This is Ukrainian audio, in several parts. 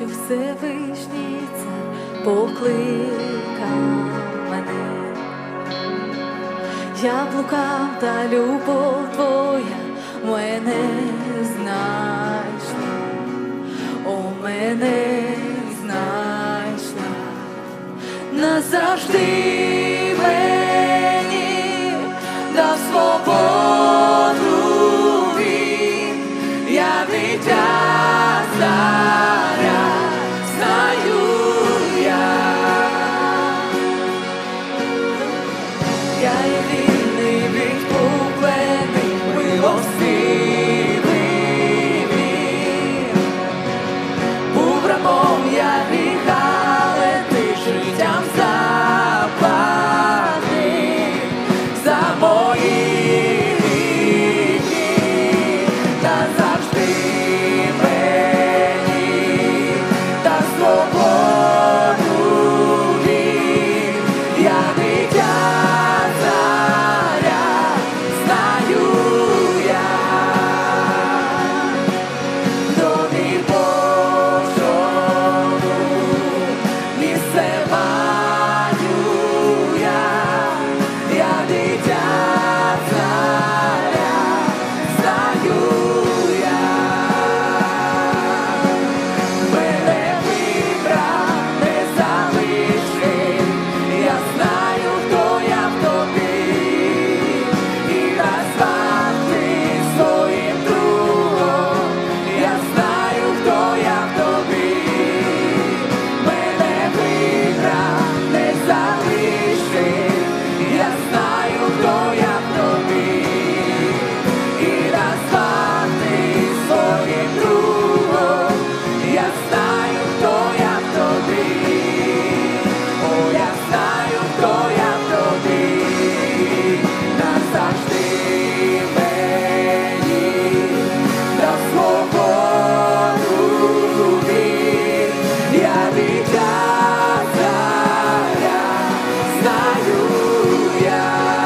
Всевишній Цар покликав мене. Я блукав, та любов твоя мене знайшла, мене знайшла. Назавжди мені дав свободу він, я дитя царя, знаю я є вільний, відкуплений, милостивий він. Був рабом я гріха, але ти життям заплатив за мої гріхи. Назавжди мені та свободу він, я дитя царя, знаю я. Домі Божому місце маю я дитя царя, знаю я. Мене вибрав, не залишив, я знаю, хто я в тобі, і назвав ти своїм другом, я знаю, хто я в тобі. Мене вибрав, не залишив, я знаю, хто я в тобі, і назвав ти своїм другом, я знаю, хто я в тобі. О, я знаю, хто я в тобі. Назавжди мені дав свободу він, я дитя царя, знаю я.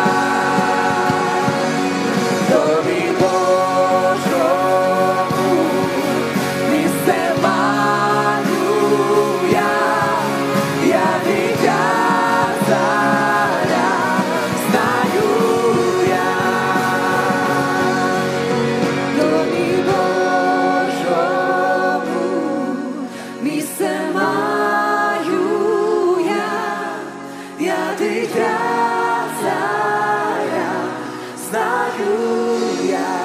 Домі Божому місце маю я дитя царя, знаю я. Домі Божому місце маю я дитя царя, знаю я.